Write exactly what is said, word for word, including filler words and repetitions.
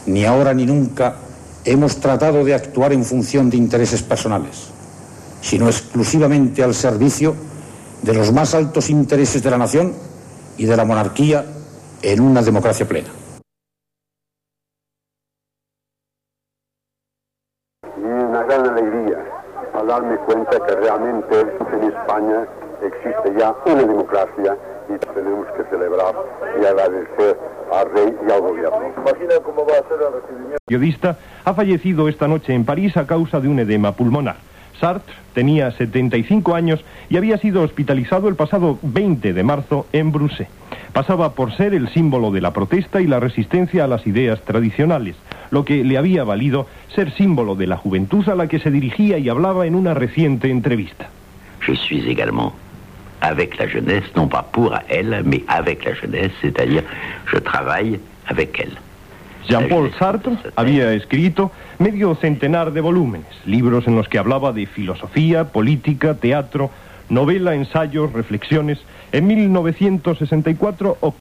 ni ahora ni nunca hemos tratado de actuar en función de intereses personales, sino exclusivamente al servicio de los más altos intereses de la nación y de la monarquía en una democracia plena. Y una gran alegría al darme cuenta que realmente en España existe ya una democracia y tenemos que celebrar y agradecer al rey y al gobierno. Imagina cómo va a ser el recibimiento. El periodista ha fallecido esta noche en París a causa de un edema pulmonar. Sartre tenía setenta y cinco años y había sido hospitalizado el pasado veinte de marzo en Bruselas. Pasaba por ser el símbolo de la protesta y la resistencia a las ideas tradicionales, lo que le había valido ser símbolo de la juventud a la que se dirigía y hablaba en una reciente entrevista. Je suis également avec la jeunesse, non pas pour elle, mais avec la jeunesse, c'est-à-dire je travaille avec elle. Jean-Paul Sartre había escrito medio centenar de volúmenes, libros en los que hablaba de filosofía, política, teatro, novela, ensayos, reflexiones. En mil novecientos sesenta y cuatro